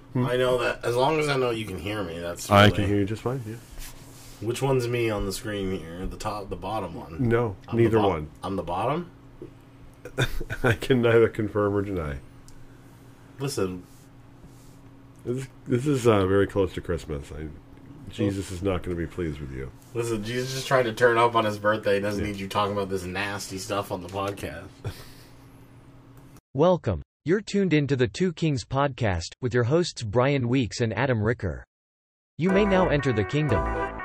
I know that. As long as I know you can hear me, that's I can hear you just fine, yeah. Which one's me on the screen here? The bottom one? No, neither one. I'm the bottom? I can neither confirm or deny. Listen. This is very close to Christmas. Jesus is not going to be pleased with you. Listen, Jesus just tried to turn up on his birthday. He doesn't need you talking about this nasty stuff on the podcast. Welcome. You're tuned in to the Two Kings podcast, with your hosts Brian Weeks and Adam Ricker. You may now enter the kingdom.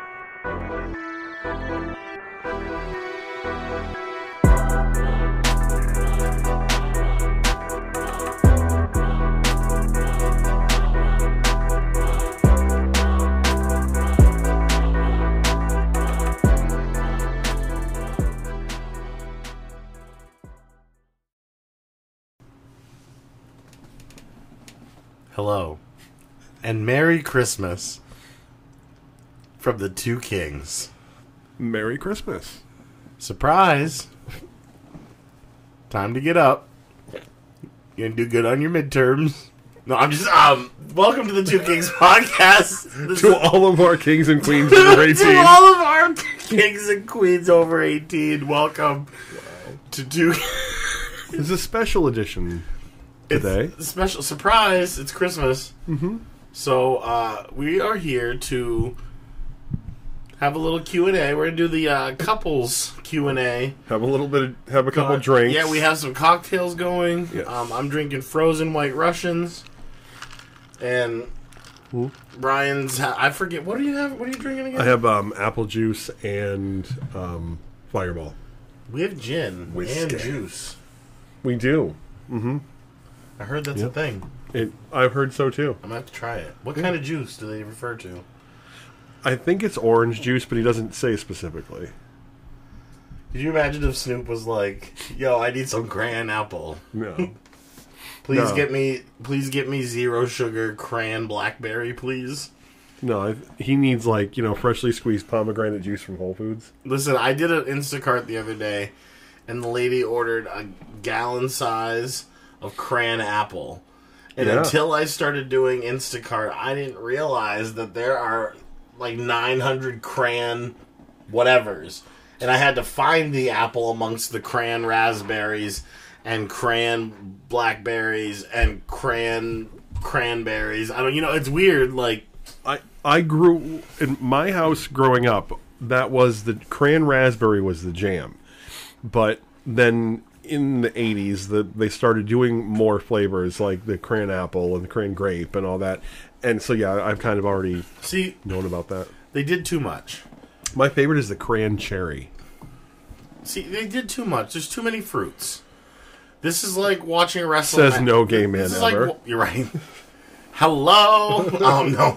Hello, and Merry Christmas from the Two Kings. Merry Christmas. Surprise! Time to get up. You gonna do good on your midterms. No, I'm just, welcome to the Two Kings podcast. To all of our kings and queens over 18. To all of our kings and queens over 18, welcome to Two It's a special edition today. It's a special surprise. It's Christmas. Mm-hmm. So, we are here to have a little Q&A. We're going to do the couples Q&A. Have a couple drinks. Yeah, we have some cocktails going. Yes. I'm drinking frozen White Russians. And Brian's, I forget, what do you have? What are you drinking again? I have apple juice and Fireball. We have gin Whiskey. and juice. We do. Mm-hmm. I heard that's a thing. I've heard so too. I'm going to have to try it. What kind of juice do they refer to? I think it's orange juice, but he doesn't say specifically. Could you imagine if Snoop was like, "Yo, I need some crayon apple. No. Please get me 0 sugar crayon blackberry, please." No, he needs freshly squeezed pomegranate juice from Whole Foods. Listen, I did an Instacart the other day, and the lady ordered a gallon size of crayon apple. And until I started doing Instacart, I didn't realize that there are like 900 crayon whatevers. And I had to find the apple amongst the crayon raspberries and crayon blackberries and crayon cranberries. I don't, it's weird. Like, I grew in my house growing up. That was the crayon raspberry was the jam, but then in the 80s, they started doing more flavors like the crayon apple and the crayon grape and all that. And so, yeah, I've kind of already known about that. They did too much. My favorite is the crayon cherry. See, they did too much. There's too many fruits. This is like watching a wrestling Says no gay man ever. Like, you're right. Hello? No.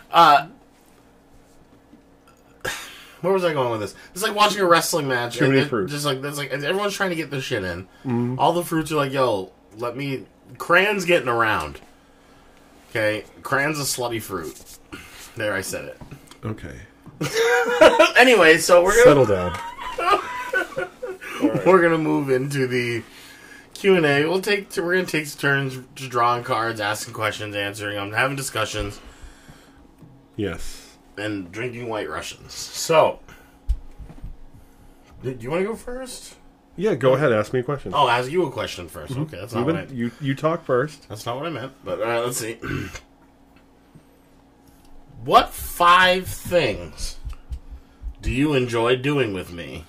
Where was I going with this? It's like watching a wrestling match. Too many fruits. Just like that's like everyone's trying to get this shit in. Mm-hmm. All the fruits are like, yo, crayon's getting around. Okay, crayon's a slutty fruit. There, I said it. Okay. Anyway, so we're gonna settle down. We're gonna move into the Q&A. We're gonna take turns just drawing cards, asking questions, answering them, having discussions. Yes. And drinking White Russians. So, do you want to go first? Yeah, go ahead. Ask me a question. Oh, ask you a question first. Okay, that's not what I... You talk first. That's not what I meant. But all right, let's see. What 5 things do you enjoy doing with me?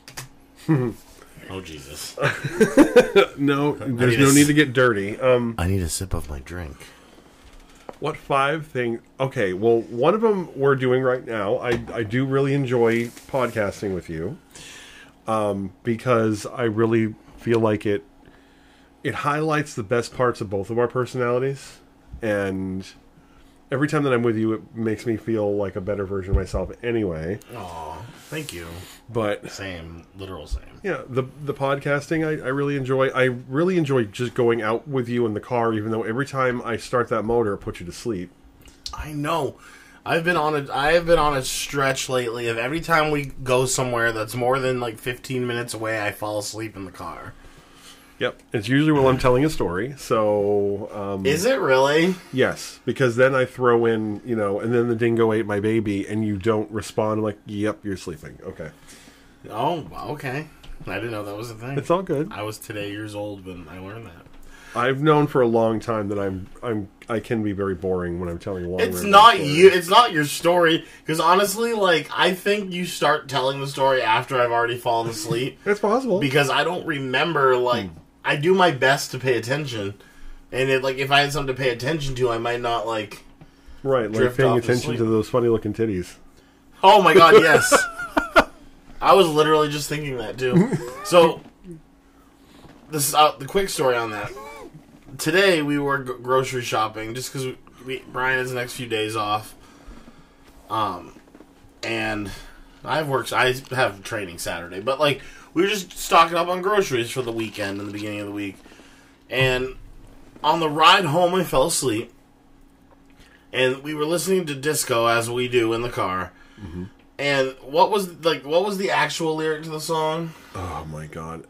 Oh, Jesus. No, there's no need to get dirty. I need a sip of my drink. What 5 things? Okay, well, one of them we're doing right now. I do really enjoy podcasting with you, because I really feel like it highlights the best parts of both of our personalities, and every time that I'm with you, it makes me feel like a better version of myself anyway. Aw, thank you. But same, literal same. Yeah, the podcasting I really enjoy. I really enjoy just going out with you in the car, even though every time I start that motor, it puts you to sleep. I know. I have been on a stretch lately of every time we go somewhere that's more than like 15 minutes away, I fall asleep in the car. Yep. It's usually while I'm telling a story. So, Is it really? yes, because then I throw in, and then the dingo ate my baby, and you don't respond. I'm like, yep, you're sleeping. Okay. Oh, okay. I didn't know that was a thing. It's all good. I was today years old when I learned that. I've known for a long time that I can be very boring when I'm telling long. It's not you. It's not your story. Because honestly, I think you start telling the story after I've already fallen asleep. It's possible Because I don't remember. I do my best to pay attention, and if I had something to pay attention to, I might not right, drift paying off to attention sleep. to those funny looking titties. Oh my god, yes. I was literally just thinking that too. So, this is the quick story on that. Today we were grocery shopping just because Brian has the next few days off. And I have training Saturday, but we were just stocking up on groceries for the weekend in the beginning of the week. And on the ride home, I fell asleep, and we were listening to disco as we do in the car. Mm-hmm. And what was the actual lyric to the song? Oh my god.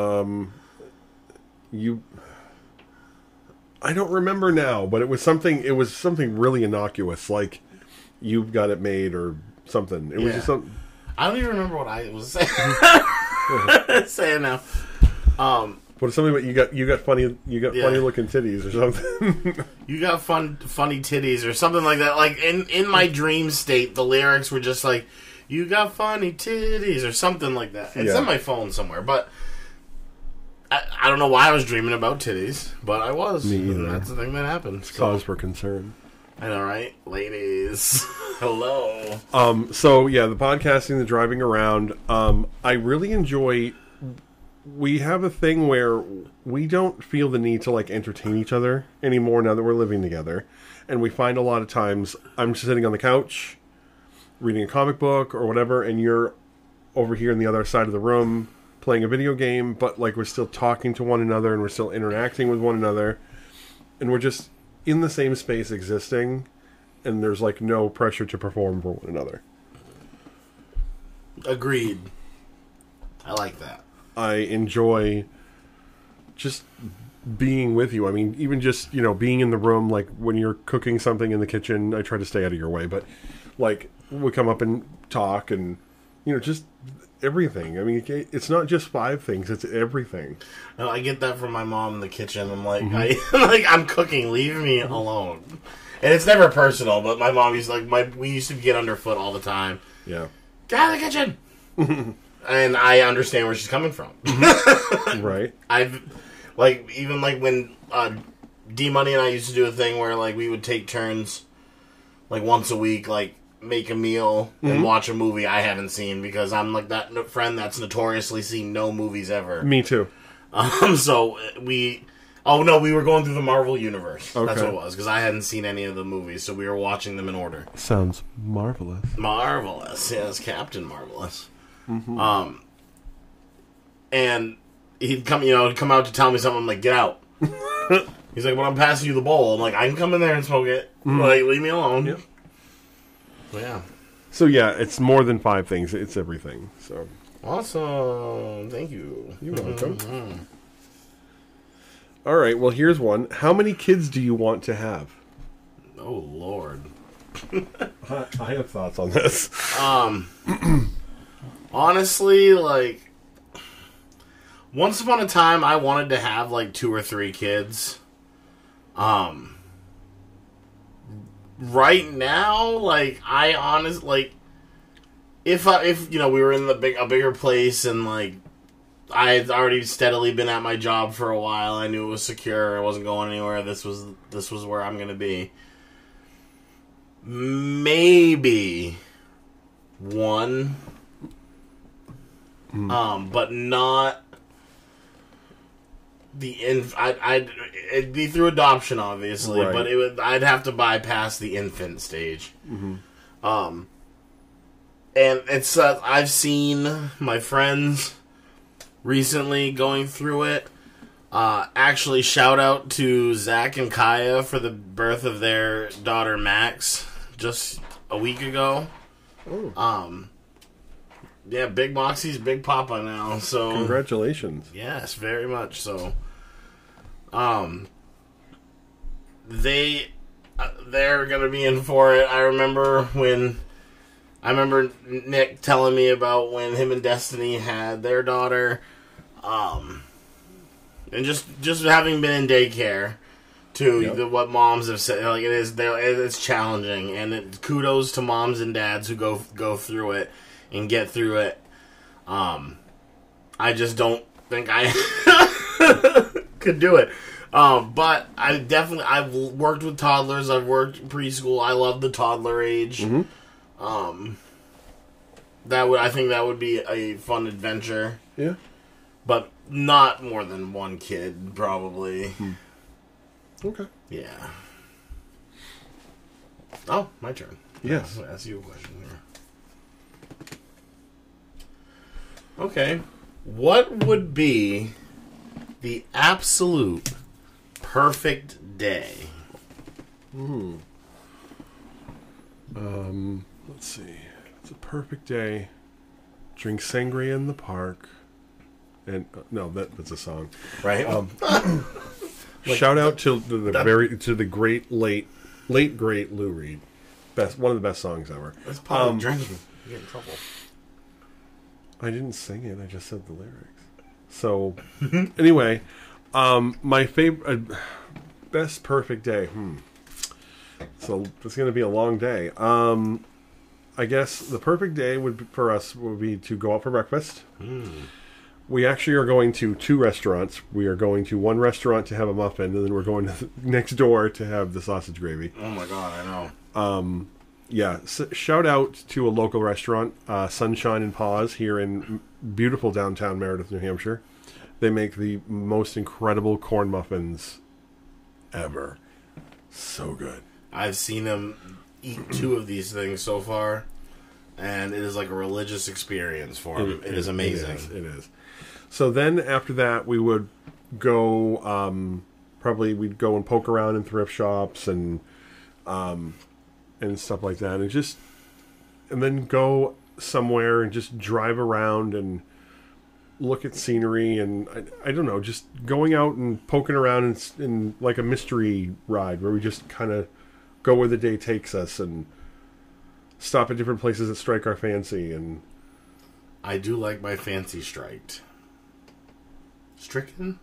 I don't remember now, but it was something really innocuous, like "You've Got It Made" or something. It was just something. I don't even remember what I was saying. saying now. But something about you got funny looking titties or something. You got funny titties or something like that. Like in my dream state, the lyrics were just like, "You got funny titties" or something like that. It's in my phone somewhere, but I don't know why I was dreaming about titties, but I was. Me either. That's the thing that happened. Cause for concern. I know, right? Ladies. Hello. So yeah, the podcasting, the driving around, I really enjoy. We have a thing where we don't feel the need to entertain each other anymore now that we're living together. And we find a lot of times I'm sitting on the couch reading a comic book or whatever, and you're over here on the other side of the room playing a video game, but we're still talking to one another and we're still interacting with one another, and we're just in the same space existing, and there's no pressure to perform for one another. Agreed. I like that. I enjoy just being with you. I mean, even just, being in the room, when you're cooking something in the kitchen, I try to stay out of your way, but we come up and talk and, just everything. I mean, it's not just 5 things, it's everything. No, I get that from my mom in the kitchen. I'm like, Mm-hmm. I'm cooking, leave me alone. And it's never personal, but my mom used we used to get underfoot all the time. Yeah. Get out of the kitchen! And I understand where she's coming from. Right. I've even when D Money and I used to do a thing where we would take turns once a week, make a meal and watch a movie I haven't seen, because I'm that friend that's notoriously seen no movies ever. Me too. So we were going through the Marvel universe. Okay. That's what it was, because I hadn't seen any of the movies, so we were watching them in order. Sounds marvelous. Marvelous, yes, Captain Marvelous. Mm-hmm. And he'd come out to tell me something. I'm like, get out. He's like, well, I'm passing you the bowl. I'm like, I can come in there and smoke it. Leave me alone. Yep. Yeah. So yeah, it's more than 5 things. It's everything. So awesome. Thank you. You're welcome. All right. Well, here's one. How many kids do you want to have? Oh Lord. I have thoughts on this. Honestly, once upon a time, I wanted to have 2 or 3 kids. Right now, I honestly, if we were in a bigger place and I had already steadily been at my job for a while, I knew it was secure, I wasn't going anywhere. This was where I'm gonna be. Maybe 1. But not it'd be through adoption, obviously, right. But I'd have to bypass the infant stage. And it's I've seen my friends recently going through it. Actually, shout out to Zach and Kaya for the birth of their daughter Max just a week ago. Oh. Yeah, Big Moxie's Big Papa now, so... Congratulations. Yes, very much so. they're gonna be in for it. I remember Nick telling me about when him and Destiny had their daughter, and just having been in daycare too. Yep. What moms have said, like it's challenging, and kudos to moms and dads who go through it and get through it. I just don't think I could do it. But I've worked with toddlers. I've worked preschool. I love the toddler age. Mm-hmm. I think that would be a fun adventure. Yeah. But not more than one kid, probably. Okay. Yeah. Oh, my turn. Yes. I'll ask you a question here. Okay. What would be the absolute perfect day? Let's see. It's a perfect day. Drink sangria in the park. And no, that's a song. Right? Shout out to the great late great Lou Reed. One of the best songs ever. That's public drinking. You get in trouble. I didn't sing it. I just said the lyrics. So anyway, my favorite best perfect day. So it's going to be a long day. I guess the perfect day for us would be to go out for breakfast. We actually are going to 2 restaurants. We are going to one restaurant to have a muffin, and then we're going to next door to have the sausage gravy. Oh my god, I know. Yeah, shout out to a local restaurant, Sunshine and Paws, here in beautiful downtown Meredith, New Hampshire. They make the most incredible corn muffins ever. So good. I've seen them eat 2 of these things so far, and it is like a religious experience for them. It is amazing. It is. So then after that, we would go, probably we'd go and poke around in thrift shops and stuff like that, and then go somewhere and just drive around and look at scenery, and I don't know, just going out and poking around in like a mystery ride where we just kind of go where the day takes us and stop at different places that strike our fancy. And I do like my fancy striked. Stricken?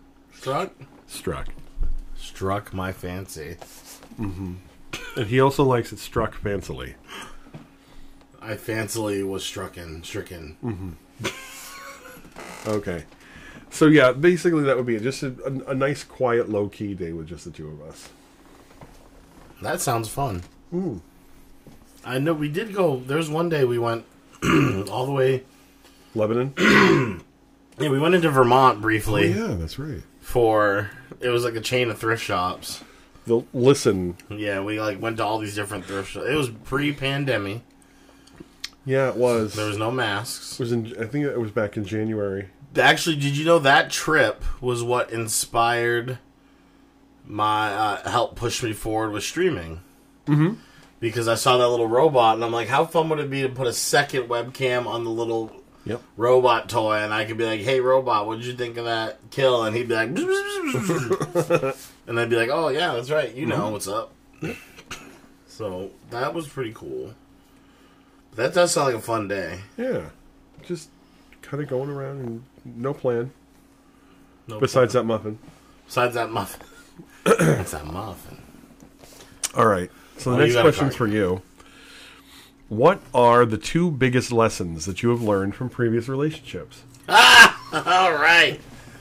Struck my fancy. Mm-hmm. And he also likes it struck fancily. I fancily was stricken. Mm-hmm. Okay. So yeah, basically that would be it. Just a nice, quiet, low-key day with just the 2 of us. That sounds fun. I know we did go. There's one day we went all the way. Lebanon? Yeah, we went into Vermont briefly. Oh, yeah, that's right. It was like a chain of thrift shops. Listen. Yeah, we went to all these different thrift shops. It was pre-pandemic. Yeah, it was. There was no masks. I think it was back in January. Actually, did you know that trip was what inspired my help push me forward with streaming? Mm-hmm. Because I saw that little robot, and I'm like, how fun would it be to put a second webcam on the little robot toy, and I could be like, hey, robot, what did you think of that kill? And he'd be like, and I'd be like, oh, yeah, that's right. You know what's up. So that was pretty cool. That does sound like a fun day. Yeah. Just kind of going around and no plan. Besides that muffin. Besides that muffin. That's that muffin. All right. So the next question's for you. What are the 2 biggest lessons that you have learned from previous relationships? All right.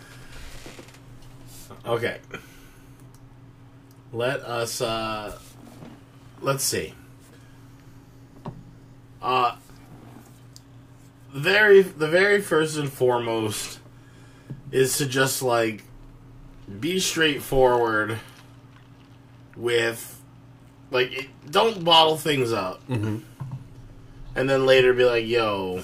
Okay. Let's see. The very first and foremost is to just be straightforward with don't bottle things up, and then later be like, yo,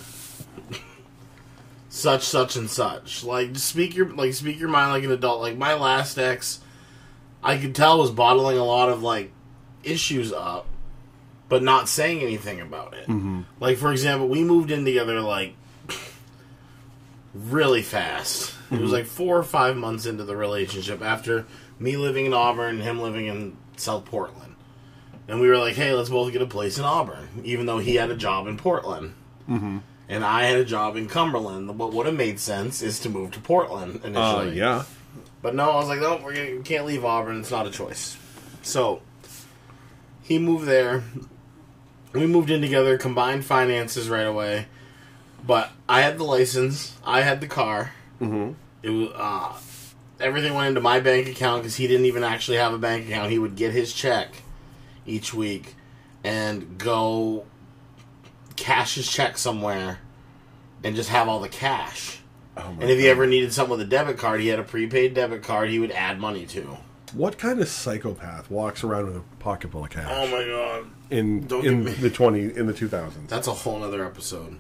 such and such. Just speak your mind like an adult. Like my last ex, I could tell was bottling a lot of issues up, but not saying anything about it. For example, we moved in together really fast. It was like 4 or 5 months into the relationship after me living in Auburn and him living in South Portland. And we were like, hey, let's both get a place in Auburn, even though he had a job in Portland. Mm-hmm. And I had a job in Cumberland. What would have made sense is to move to Portland initially. Yeah. But no, I was like, no, we can't leave Auburn. It's not a choice. So, he moved there. We moved in together, combined finances right away. But I had the license. I had the car. Mm-hmm. It was everything went into my bank account because he didn't even actually have a bank account. He would get his check each week and go cash his check somewhere and just have all the cash. And if he ever needed something with a debit card, he had a prepaid debit card he would add money to. What kind of psychopath walks around with a pocket full of cash? Oh my god! In the 2000s. That's a whole other episode.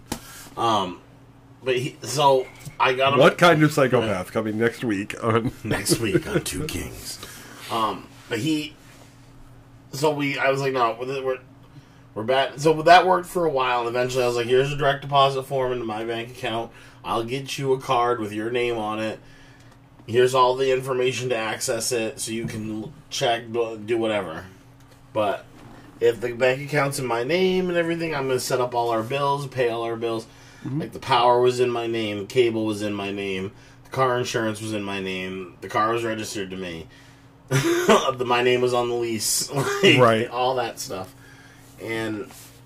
So I got him. What kind of psychopath coming next week on next week on Two Kings? But I was like, no, we're bad. So that worked for a while, and eventually I was like, here's a direct deposit form into my bank account. I'll get you a card with your name on it. Here's all the information to access it, so you can check, do whatever. But if the bank account's in my name and everything, I'm going to set up all our bills, pay all our bills. Mm-hmm. Like the power was in my name, cable was in my name, the car insurance was in my name, the car was registered to me. My name was on the lease, right? All that stuff, and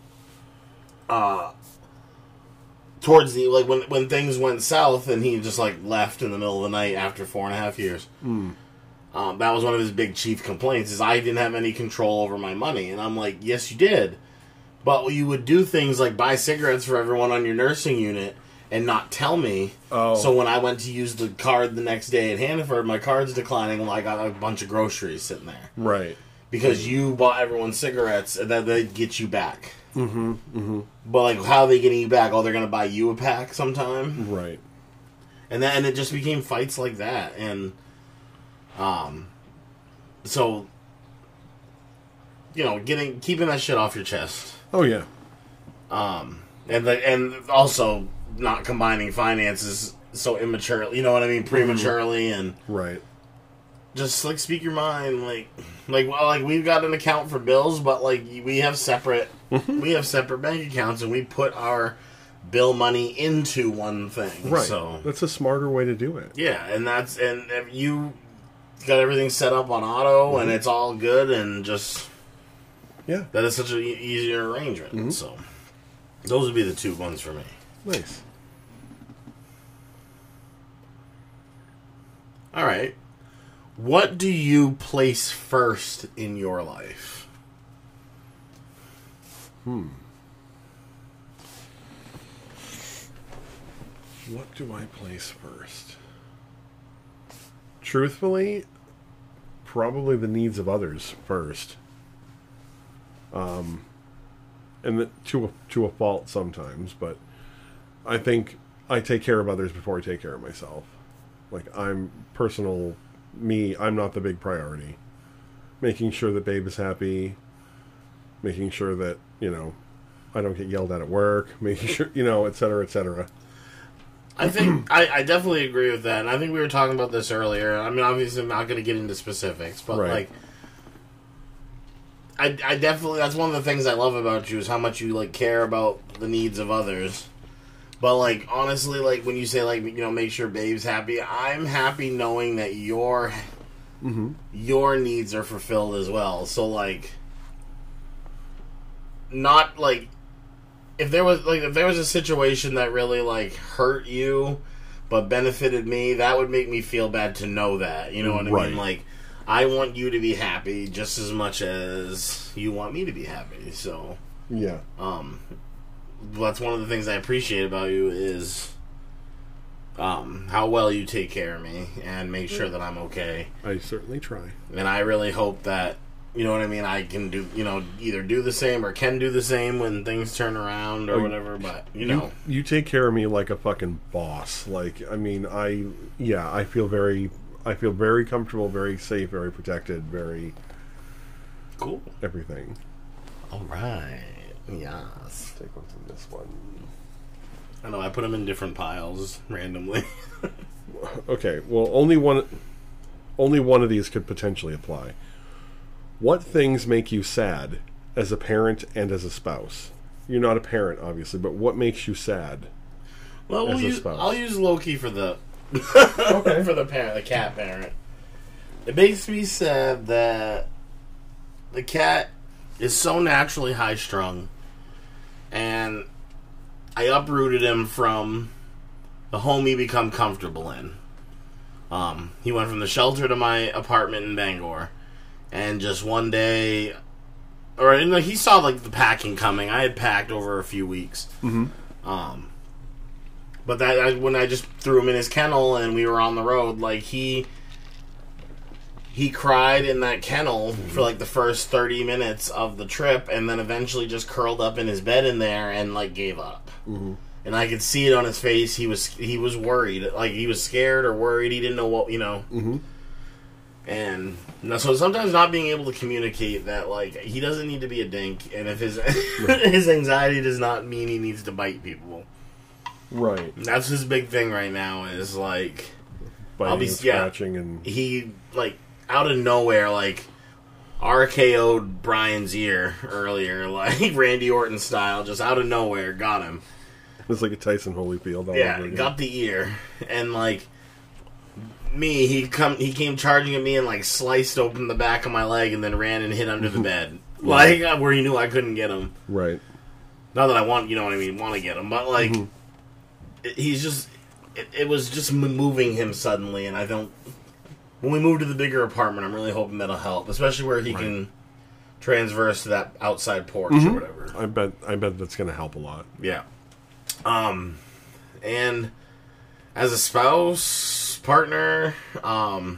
towards the when things went south and he just left in the middle of the night after 4.5 years. That was one of his big chief complaints is I didn't have any control over my money, and I'm like, yes, you did, but you would do things like buy cigarettes for everyone on your nursing unit and not tell me. Oh. So when I went to use the card the next day at Hannaford, my card's declining. Well, I got a bunch of groceries sitting there. Right. Because you bought everyone cigarettes, and then they'd get you back. Mm-hmm. Mm-hmm. But how are they getting you back? Oh, they're going to buy you a pack sometime? Right. And it just became fights like that. And, so, keeping that shit off your chest. Oh, yeah. And also not combining finances so immaturely, you know what I mean, prematurely, and right. Just speak your mind, we've got an account for bills, but we have separate bank accounts, and we put our bill money into one thing. Right. So that's a smarter way to do it. Yeah, and if you got everything set up on auto and it's all good, and just that is such an easier arrangement. Mm-hmm. So those would be the two ones for me. Nice. All right. What do you place first in your life? What do I place first? Truthfully, probably the needs of others first. And to a fault sometimes, but I think I take care of others before I take care of myself. I'm not the big priority. Making sure that Babe is happy, making sure that, I don't get yelled at work, making sure, et cetera, et cetera. I think I definitely agree with that, and I think we were talking about this earlier. I mean, obviously I'm not going to get into specifics, but right. I definitely, that's one of the things I love about you is how much you care about the needs of others. But honestly, when you say make sure Babe's happy, I'm happy knowing that your needs are fulfilled as well. So not if there was a situation that really hurt you but benefited me, that would make me feel bad to know that. You know what I mean? I want you to be happy just as much as you want me to be happy. So yeah. That's one of the things I appreciate about you is how well you take care of me and make sure that I'm okay. I certainly try. And I really hope that, you know what I mean, I can do, either do the same or can do the same when things turn around or whatever, but, You take care of me like a fucking boss. I feel very comfortable, very safe, very protected, very... Cool. Everything. All right. Yes. Take one from this one. I know, I put them in different piles randomly. Okay, well, only one of these could potentially apply. What things make you sad as a parent and as a spouse? You're not a parent, obviously, but what makes you sad? Well, I'll use Loki for the Okay. for the parent, the cat parent. It makes me sad that the cat is so naturally high strung, and I uprooted him from the home he become comfortable in. He went from the shelter to my apartment in Bangor, and just one day, he saw like the packing coming. I had packed over a few weeks. Mm-hmm. But when I just threw him in his kennel and we were on the road, like he cried in that kennel for like the first 30 minutes of the trip, and then eventually just curled up in his bed in there and like gave up. Mm-hmm. And I could see it on his face. He was worried, like he was scared or worried. He didn't know what, Mm-hmm. And so sometimes not being able to communicate that, like, he doesn't need to be a dink, and if his his anxiety does not mean he needs to bite people. Right. That's his big thing right now, is like Biting, scratching, and he, like, out of nowhere, like, RKO'd Brian's ear earlier, like Randy Orton style, just out of nowhere, got him. It's like a Tyson Holyfield. Got the ear, and like me, he came charging at me and like sliced open the back of my leg, and then ran and hid under the bed, like where he knew I couldn't get him. Right. Not that I want, you know what I mean, want to get him, but like he's just. It was just moving him suddenly, and I don't. When we move to the bigger apartment, I'm really hoping that'll help, especially where he can transverse to that outside porch or whatever. I bet that's going to help a lot. Yeah. And as a spouse, partner, I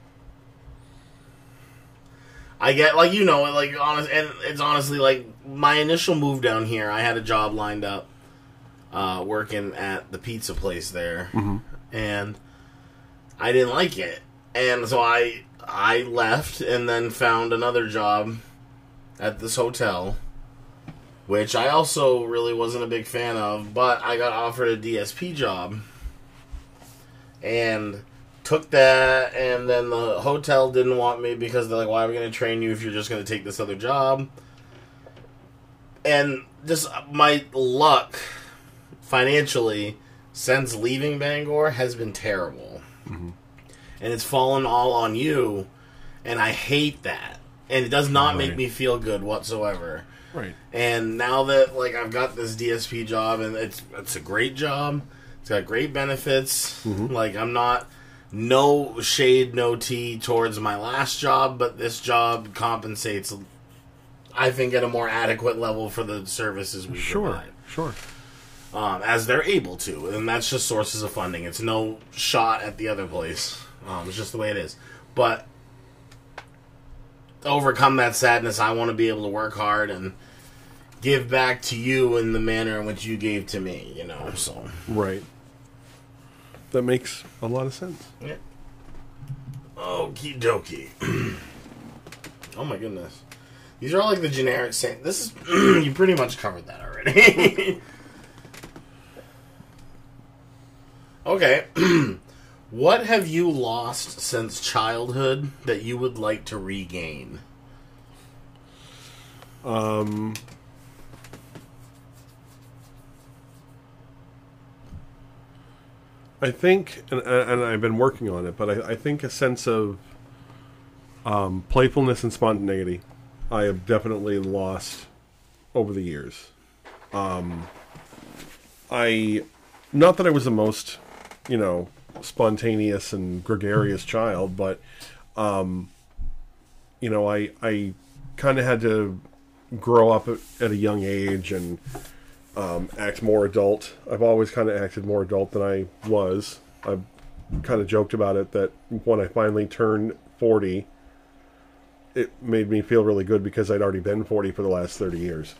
get, like, honest, and it's honestly, like, my initial move down here, I had a job lined up, working at the pizza place there, and I didn't like it, and so I left, and then found another job at this hotel, which I also really wasn't a big fan of, but I got offered a DSP job, and took that, and then the hotel didn't want me because they're like, why are we going to train you if you're just going to take this other job? And just my luck, financially, since leaving Bangor, has been terrible. And it's fallen all on you, and I hate that. And it does not make me feel good whatsoever. Right. And now that, like, I've got this DSP job, and it's a great job. It's got great benefits. Like, I'm not, no shade, no tea towards my last job, but this job compensates, I think, at a more adequate level for the services we provide. Sure. As they're able to. And that's just sources of funding. It's no shot at the other place. It's just the way it is. But to overcome that sadness, I want to be able to work hard and give back to you in the manner in which you gave to me, so. Right. That makes a lot of sense. Yeah. Okie dokie. Oh my goodness. These are all like the generic same. This is, you pretty much covered that already. Okay. What have you lost since childhood that you would like to regain? I think, and I've been working on it, but I think a sense of playfulness and spontaneity I have definitely lost over the years. Not that I was the most, spontaneous and gregarious child, but, I kind of had to grow up at a young age and act more adult. I've always kind of acted more adult than I was. I've kind of joked about it that when I finally turned 40, it made me feel really good because I'd already been 40 for the last 30 years.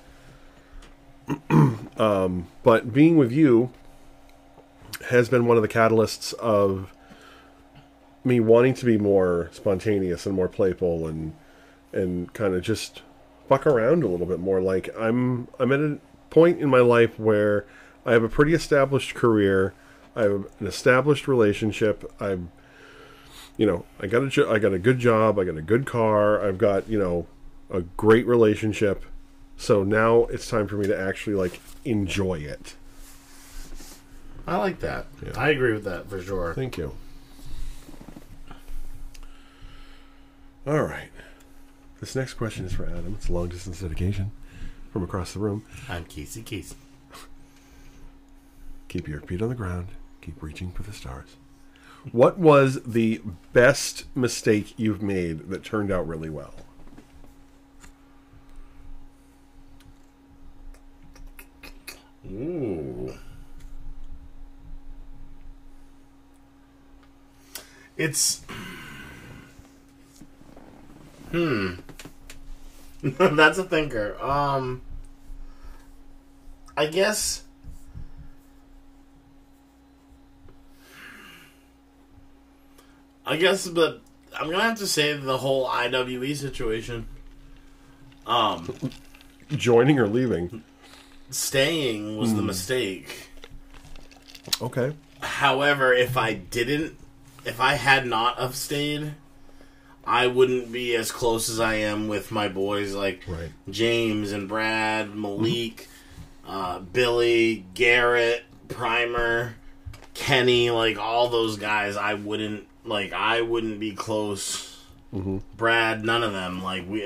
But being with you has been one of the catalysts of me wanting to be more spontaneous and more playful and kind of just fuck around a little bit more. Like I'm at a point in my life where I have a pretty established career. I have an established relationship. I got a good job. I got a good car. I've got, a great relationship. So now it's time for me to actually, like, enjoy it. I like that. Yeah. I agree with that for sure. Thank you. All right. This next question is for Adam. It's a long-distance dedication from across the room. I'm Casey. Keep your feet on the ground. Keep reaching for the stars. What was the best mistake you've made that turned out really well? Ooh. It's... That's a thinker. I guess... but I'm gonna have to say the whole IWE situation. Joining or leaving? Staying was the mistake. Okay. However, if I had not have stayed, I wouldn't be as close as I am with my boys like Right. James and Brad, Malik, Billy, Garrett, Primer, Kenny, like all those guys. I wouldn't be close. Mm-hmm. Brad, none of them.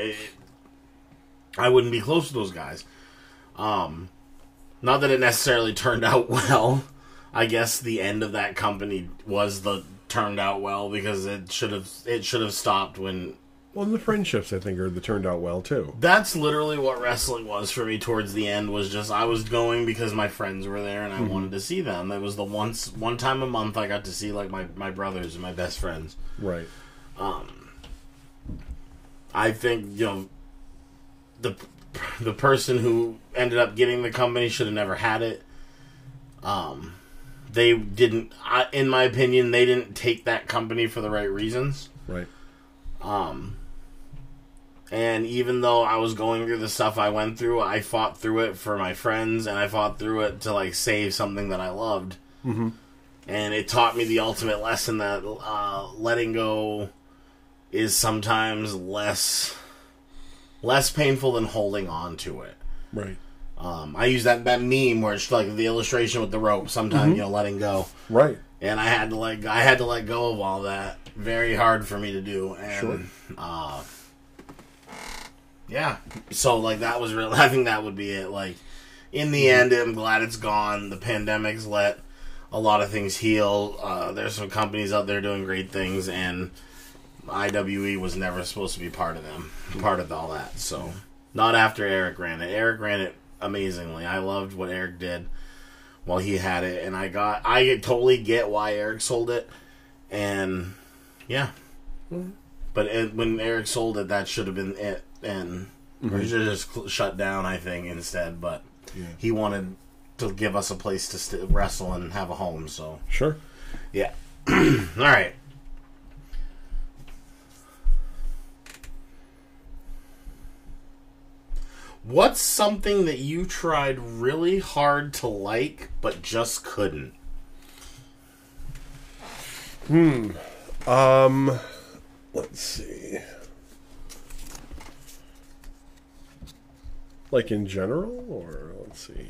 I wouldn't be close to those guys. Not that it necessarily turned out well. I guess the end of that company turned out well because it should have stopped when. Well, the friendships I think turned out well too. That's literally what wrestling was for me towards the end. Was just I was going because my friends were there and I wanted to see them. It was the one time a month I got to see like my brothers and my best friends. Right. I think the person who ended up getting the company should have never had it. They didn't, in my opinion, they didn't take that company for the right reasons. Right. And even though I was going through the stuff I went through, I fought through it for my friends, and I fought through it to like save something that I loved. Mm-hmm. And it taught me the ultimate lesson that letting go is sometimes less painful than holding on to it. Right. I use that meme where it's like the illustration with the rope. Sometimes letting go. Right. And I had to let go of all that. Very hard for me to do. And yeah. So like that was real. I think that would be it. Like in the end, I'm glad it's gone. The pandemic's let a lot of things heal. There's some companies out there doing great things, and IWE was never supposed to be part of all that. So not after Eric ran it. Eric ran it amazingly. I loved what Eric did while he had it, and I totally get why Eric sold it, and yeah. But when Eric sold it, that should have been it, and we should have just shut down, I think, instead. But he wanted to give us a place to wrestle and have a home, so sure. Yeah. All right. What's something that you tried really hard to like, but just couldn't? Let's see. Like in general, or let's see.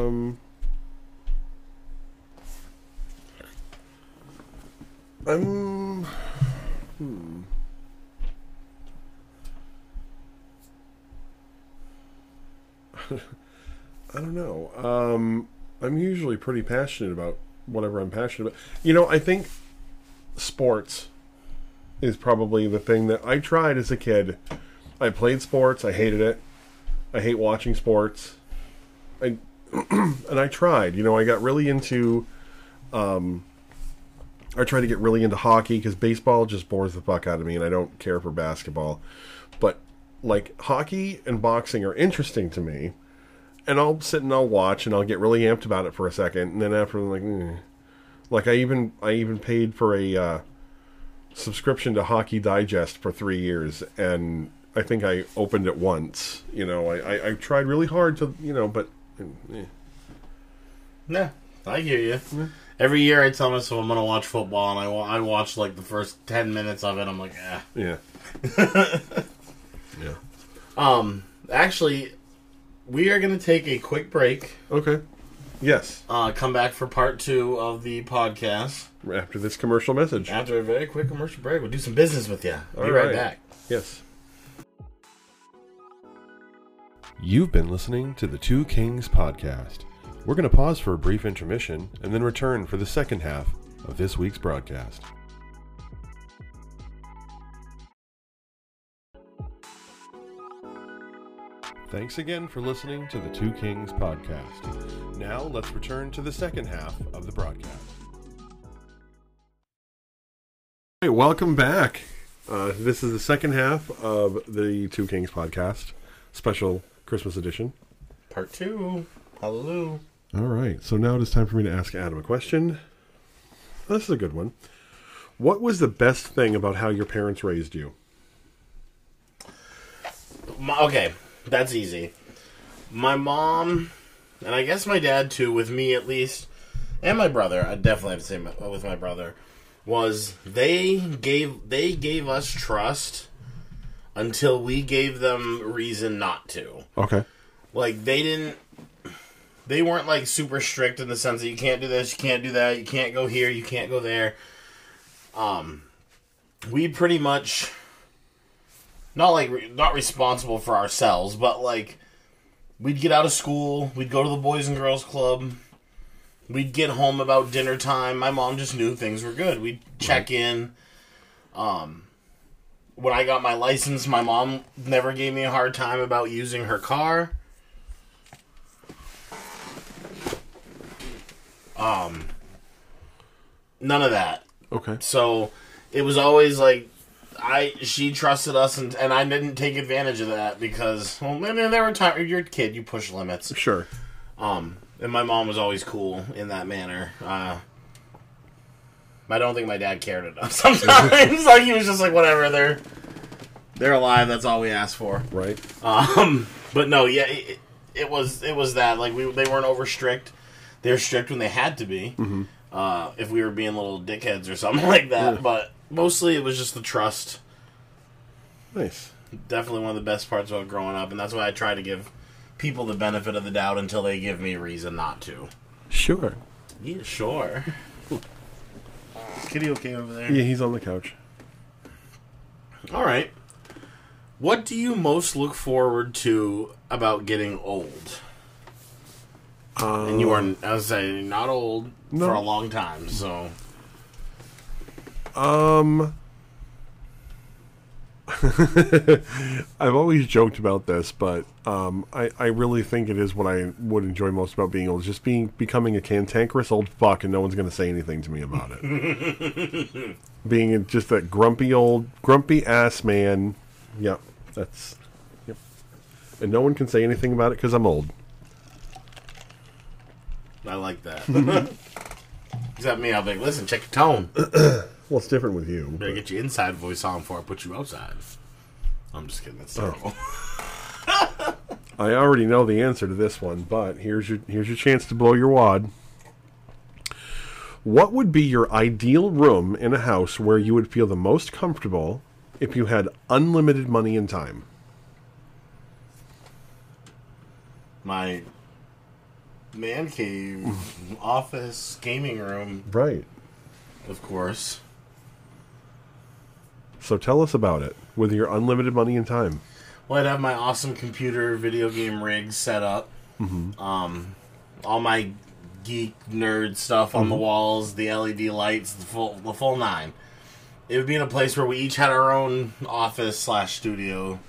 I don't know. I'm usually pretty passionate about whatever I'm passionate about. I think sports is probably the thing that I tried as a kid. I played sports. I hated it. I hate watching sports. And I tried. I got really into... I tried to get really into hockey because baseball just bores the fuck out of me, and I don't care for basketball. But, like, hockey and boxing are interesting to me. And I'll sit and I'll watch, and I'll get really amped about it for a second, and then after, I'm like, Like, I even paid for a subscription to Hockey Digest for 3 years, and I think I opened it once. I tried really hard to, but... Yeah, I hear you. Every year I tell myself I'm going to watch football, and I watch like the first 10 minutes of it. I'm like, Yeah. Yeah. Actually, we are going to take a quick break. Okay. Yes. Come back for part 2 of the podcast. After this commercial message. After a very quick commercial break, we'll do some business with you. Be right back. Yes. You've been listening to the Two Kings podcast. We're going to pause for a brief intermission and then return for the second half of this week's broadcast. Thanks again for listening to the Two Kings podcast. Now let's return to the second half of the broadcast. Hey, welcome back. This is the second half of the Two Kings podcast, special Christmas edition. Part 2. Hallelujah. All right, so now it is time for me to ask Adam a question. This is a good one. What was the best thing about how your parents raised you? Okay, that's easy. My mom, and I guess my dad too, with me at least, and my brother, I definitely have to say with my brother, was they gave us trust until we gave them reason not to. Okay. Like, they weren't like super strict in the sense that you can't do this, you can't do that, you can't go here, you can't go there. We pretty much, not responsible for ourselves, but like, we'd get out of school, we'd go to the Boys and Girls Club, we'd get home about dinner time. My mom just knew things were good. We'd check in. When I got my license, my mom never gave me a hard time about using her car. None of that. Okay. So it was always like she trusted us, and I didn't take advantage of that because, well, I mean, there were times you're a kid, you push limits. Sure. And my mom was always cool in that manner. I don't think my dad cared enough sometimes. Like, he was just like, whatever, they're alive. That's all we asked for. Right. But no, yeah, it was that. Like, they weren't over strict. They were strict when they had to be. Mm-hmm. If we were being little dickheads or something like that. Yeah. But mostly it was just the trust. Nice. Definitely one of the best parts about growing up, and that's why I try to give people the benefit of the doubt until they give me a reason not to. Sure. Yeah, sure. Is Kitty okay over there? Yeah, he's on the couch. All right. What do you most look forward to about getting old? And you are, I was saying, not old for a long time, so. I've always joked about this, but I really think it is what I would enjoy most about being old, just becoming a cantankerous old fuck, and no one's going to say anything to me about it. Being just that grumpy ass man. Yep, that's. Yep. And no one can say anything about it because I'm old. I like that. Except me, I'll be like, listen, check your tone. Well, it's different with you. Better get your inside voice on before I put you outside. I'm just kidding. That's terrible. I already know the answer to this one, but here's your chance to blow your wad. What would be your ideal room in a house where you would feel the most comfortable if you had unlimited money and time? My man cave, office, gaming room. Right. Of course. So tell us about it with your unlimited money and time. Well, I'd have my awesome computer video game rig set up. Mm-hmm. All my geek nerd stuff on the walls, the LED lights, the full nine. It would be in a place where we each had our own office / studio.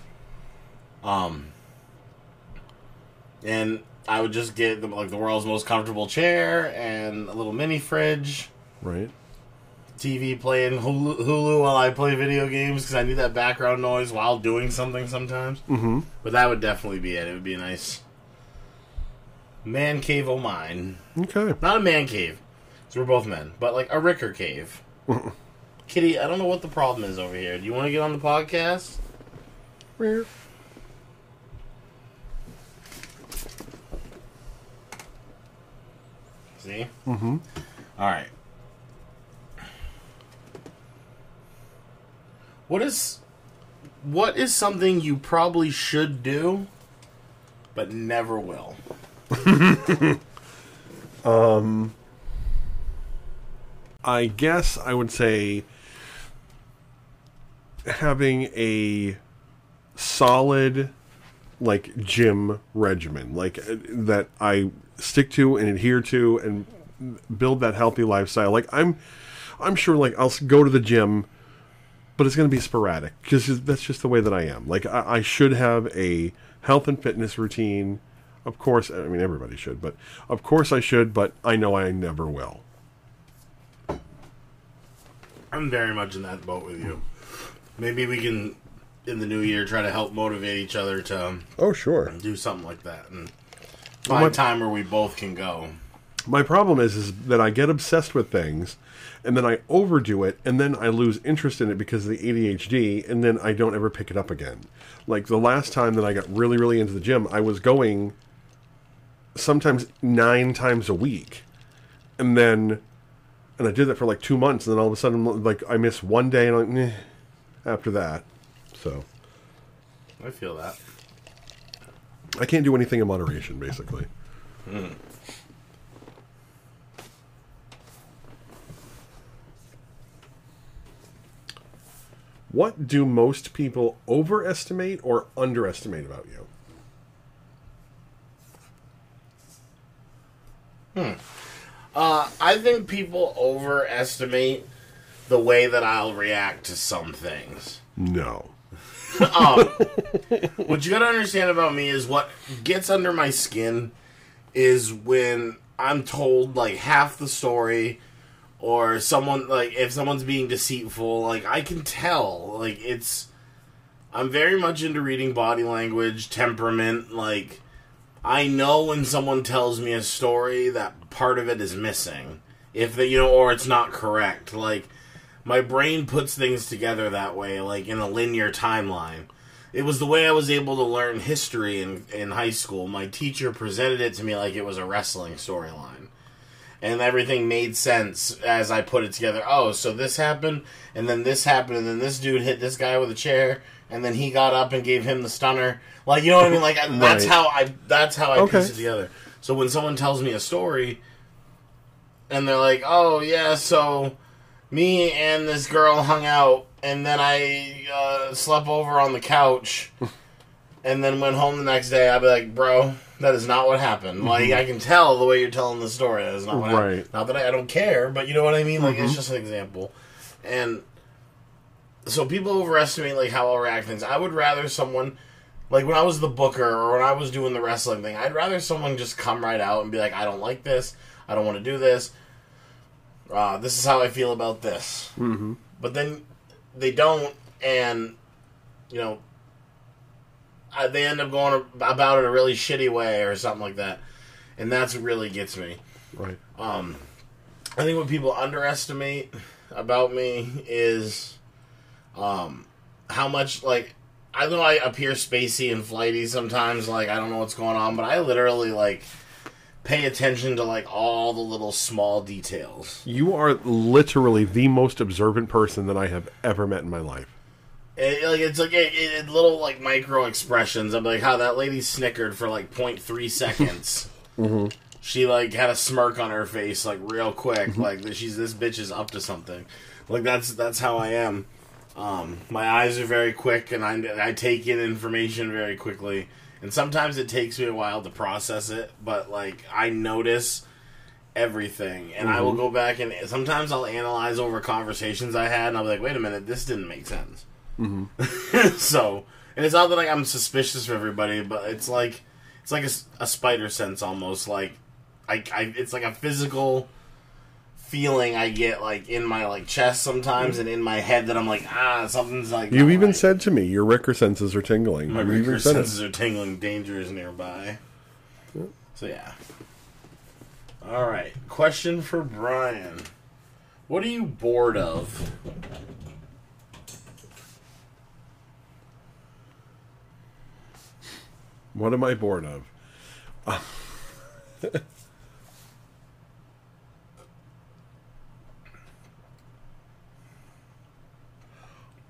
And I would just get the world's most comfortable chair and a little mini fridge. Right. TV playing Hulu while I play video games because I need that background noise while doing something sometimes. Mm-hmm. But that would definitely be it. It would be a nice man cave o' mine. Okay. Not a man cave, because we're both men, but like a Ricker cave. Kitty, I don't know what the problem is over here. Do you want to get on the podcast? Where? See? Mm-hmm. All right. What is something you probably should do, but never will? I guess I would say having a solid, like, gym regimen, like, that I stick to and adhere to and build that healthy lifestyle. Like, I'm sure, like, I'll go to the gym, but it's going to be sporadic because that's just the way that I am. Like, I should have a health and fitness routine. Of course, I mean, everybody should, but of course I should, but I know I never will. I'm very much in that boat with you. Maybe we can, in the new year, try to help motivate each other to sure, do something like that and find a time where we both can go. My problem is that I get obsessed with things, and then I overdo it, and then I lose interest in it because of the ADHD, and then I don't ever pick it up again. Like, the last time that I got really, really into the gym, I was going sometimes 9 times a week. And I did that for like 2 months, and then all of a sudden, like, I miss one day, and I'm like, after that. So. I feel that. I can't do anything in moderation, basically. What do most people overestimate or underestimate about you? I think people overestimate the way that I'll react to some things. No. What you gotta understand about me is what gets under my skin is when I'm told, like, half the story, or someone, like, if someone's being deceitful, like, I can tell. Like, I'm very much into reading body language, temperament, like, I know when someone tells me a story that part of it is missing. If they, or it's not correct. Like, my brain puts things together that way, like, in a linear timeline. It was the way I was able to learn history in high school. My teacher presented it to me like it was a wrestling storyline. And everything made sense as I put it together. Oh, so this happened, and then this happened, and then this dude hit this guy with a chair, and then he got up and gave him the stunner. Like, you know what I mean? Like, that's how I piece it together. So when someone tells me a story, and they're like, oh, yeah, so me and this girl hung out, and then I slept over on the couch, and then went home the next day, I'd be like, bro, that is not what happened. Like, I can tell the way you're telling the story. That is not what happened. Not that I don't care, but you know what I mean? Like, it's just an example. And so people overestimate, like, how I'll react to things. I would rather someone, like, when I was the booker or when I was doing the wrestling thing, I'd rather someone just come right out and be like, I don't like this. I don't want to do this. This is how I feel about this. Mm-hmm. But then they don't, and, they end up going about it a really shitty way or something like that. And that's what really gets me. Right. I think what people underestimate about me is how much, like, I know I appear spacey and flighty sometimes, like, I don't know what's going on, but I literally, like, pay attention to, like, all the little small details. You are literally the most observant person that I have ever met in my life. It's like little, like, micro expressions. I'm like, how that lady snickered for, like, 0.3 seconds. Mm-hmm. She, like, had a smirk on her face, like, real quick. Mm-hmm. Like, this bitch is up to something. Like, that's how I am. My eyes are very quick, and I take in information very quickly. And sometimes it takes me a while to process it, but, like, I notice everything. And I will go back, and sometimes I'll analyze over conversations I had, and I'll be like, wait a minute, this didn't make sense. Mm-hmm. So, and it's not that, like, I'm suspicious of everybody, but it's like a spider sense almost. Like, it's like a physical feeling I get, like, in my, like, chest sometimes and in my head that I'm like, something's like. You've even said to me, your Ricker senses are tingling. My Ricker senses are tingling. Danger is nearby. Yep. So yeah. All right. Question for Brian: what are you bored of? What am I bored of?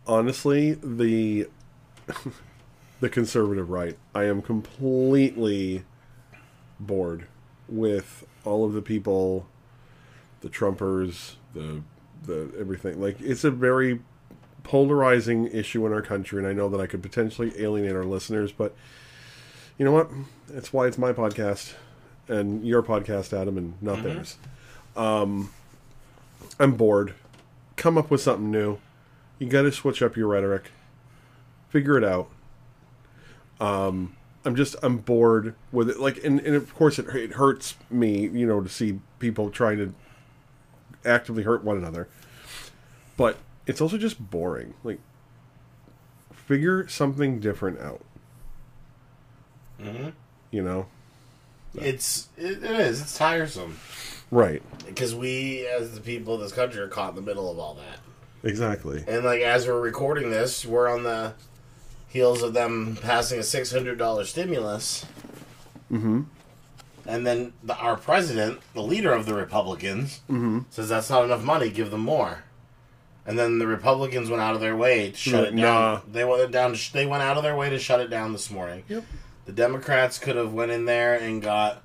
honestly, the conservative right. I am completely bored with all of the people, the Trumpers, the everything. Like, it's a very polarizing issue in our country, and I know that I could potentially alienate our listeners, but you know what? That's why it's my podcast and your podcast, Adam, and not theirs. I'm bored. Come up with something new. You got to switch up your rhetoric. Figure it out. I'm bored with it. Like, and of course it hurts me, to see people trying to actively hurt one another. But it's also just boring. Like, figure something different out. Mm-hmm. It is. It's tiresome. Right. Because we, as the people of this country, are caught in the middle of all that. Exactly. And, like, as we're recording this, we're on the heels of them passing a $600 stimulus. Mm-hmm. And then our president, the leader of the Republicans, mm-hmm. says that's not enough money, give them more. And then the Republicans went out of their way to shut it down. Nah. They went out of their way to shut it down this morning. Yep. The Democrats could have went in there and got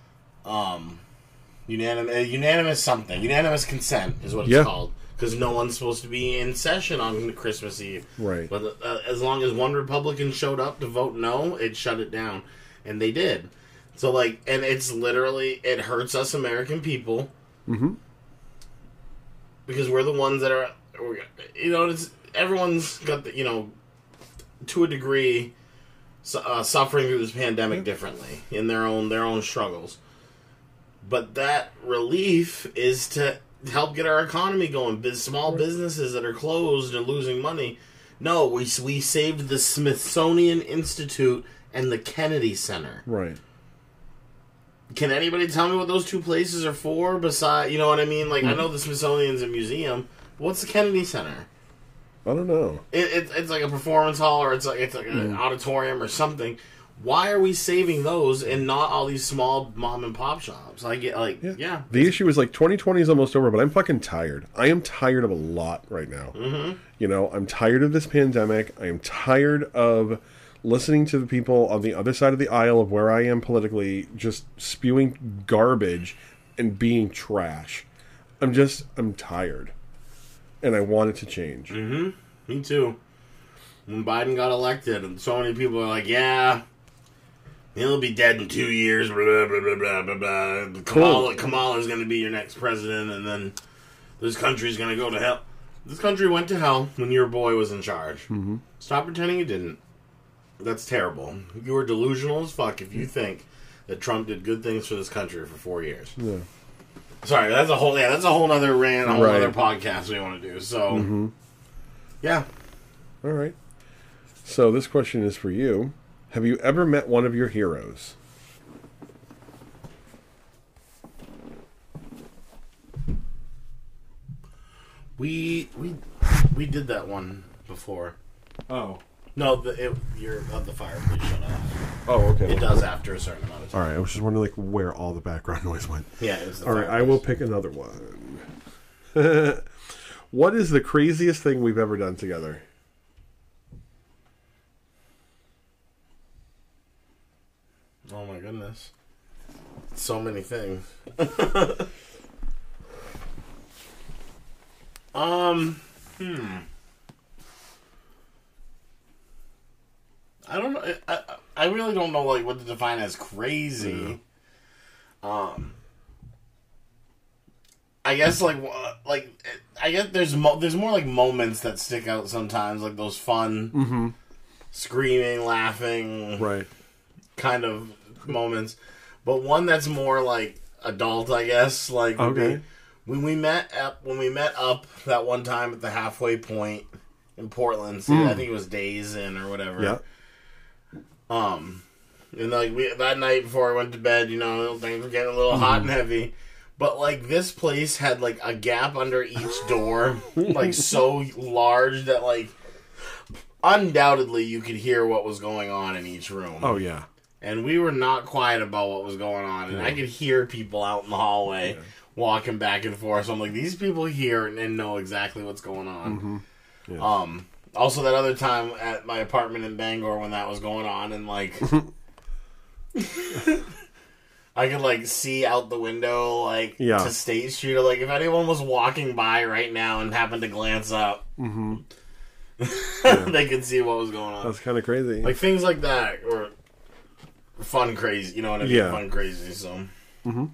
unanimous consent is what it's called, because no one's supposed to be in session on Christmas Eve. Right. But as long as one Republican showed up to vote no, it shut it down, and they did. So, like, and it's literally, it hurts us American people. Mm-hmm. Because we're the ones that are, everyone's got the, to a degree, suffering through this pandemic differently in their own struggles. But that relief is to help get our economy going. Small businesses that are closed and losing money. No, we saved the Smithsonian Institute and the Kennedy Center. Right. Can anybody tell me what those two places are for? Besides, you know what I mean? Like, I know the Smithsonian's a museum. What's the Kennedy Center? I don't know. It's like a performance hall, or it's like an auditorium or something. Why are we saving those and not all these small mom and pop shops? I get The issue is, like, 2020 is almost over, but I'm fucking tired. I am tired of a lot right now. Mm-hmm. I'm tired of this pandemic. I am tired of listening to the people on the other side of the aisle of where I am politically just spewing garbage and being trash. I'm tired. And I want it to change. Mm-hmm. Me too. When Biden got elected, and so many people are like, yeah, he'll be dead in 2 years, blah, blah, blah, blah, blah, blah. Kamala's going to be your next president, and then this country's going to go to hell. This country went to hell when your boy was in charge. Mm-hmm. Stop pretending it didn't. That's terrible. You are delusional as fuck if you think that Trump did good things for this country for 4 years. Yeah. Sorry, that's a whole other rant, a whole other podcast we want to do. So, yeah. All right. So this question is for you. Have you ever met one of your heroes? We did that one before. Oh. No, you're on the fire. Please shut off. Oh, okay. It does after a certain amount of time. All right. I was just wondering, like, where all the background noise went. Yeah, it was the all right. fireplace. I will pick another one. What is the craziest thing we've ever done together? Oh my goodness. So many things. I don't know. I really don't know, like, what to define as crazy. I guess I guess there's more like moments that stick out sometimes, like those fun, screaming, laughing, Right. kind of moments. But one that's more like adult, I guess. Like, Okay. when we met up that one time at the halfway point in Portland. See, I think it was Days Inn or whatever. Yeah. And like that night before I went to bed, things were getting a little hot and heavy. But like this place had like a gap under each door, like so large that like undoubtedly you could hear what was going on in each room. Oh yeah. And we were not quiet about what was going on, and I could hear people out in the hallway walking back and forth. So I'm like, these people hear and know exactly what's going on. Yeah. Also, that other time at my apartment in Bangor when that was going on, and like, I could like see out the window, like to State Street. Or, like, if anyone was walking by right now and happened to glance up, they could see what was going on. That's kind of crazy. Like things like that, or fun, crazy. You know what I mean? Yeah. Fun, crazy. So. We're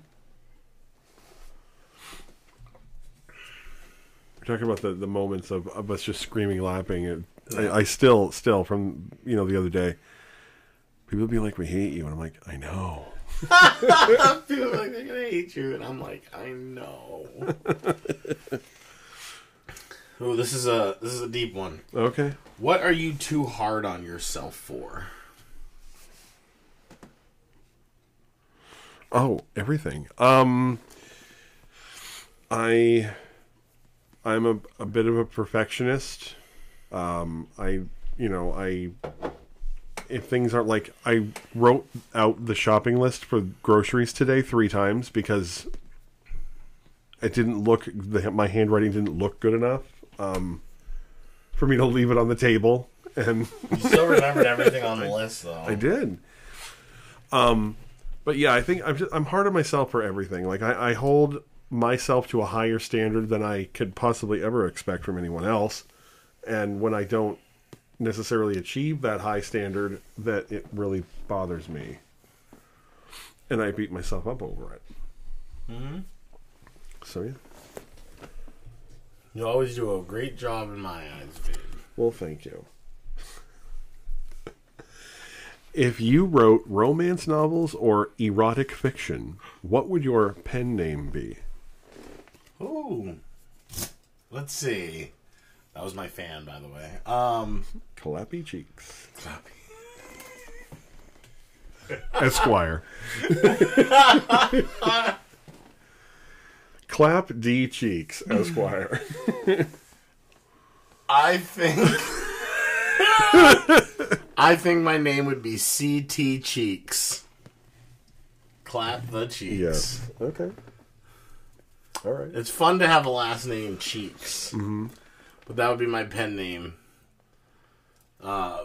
talking about the moments of us just screaming, laughing. I still from the other day, people be like, "We hate you," and I'm like, "I know." People are like, "They're gonna hate you," and I'm like, "I know." Oh, this is a deep one. Okay. What are you too hard on yourself for? Oh, everything. I'm a bit of a perfectionist. If things aren't like, I wrote out the shopping list for groceries today 3 times because it didn't look, my handwriting didn't look good enough for me to leave it on the table. And you still remembered everything on the list, though. I did. But yeah, I think I'm hard on myself for everything. Like I hold myself to a higher standard than I could possibly ever expect from anyone else. And when I don't necessarily achieve that high standard, that it really bothers me. And I beat myself up over it. So yeah. You always do a great job in my eyes, babe. Well, thank you. If you wrote romance novels or erotic fiction, what would your pen name be? Ooh. Let's see. That was my fan, by the way. Clappy Cheeks. Clappy. Esquire. Clap D Cheeks, Esquire. I think my name would be CT Cheeks. Clap the Cheeks. Yes. Okay. All right. It's fun to have a last name Cheeks. But that would be my pen name. The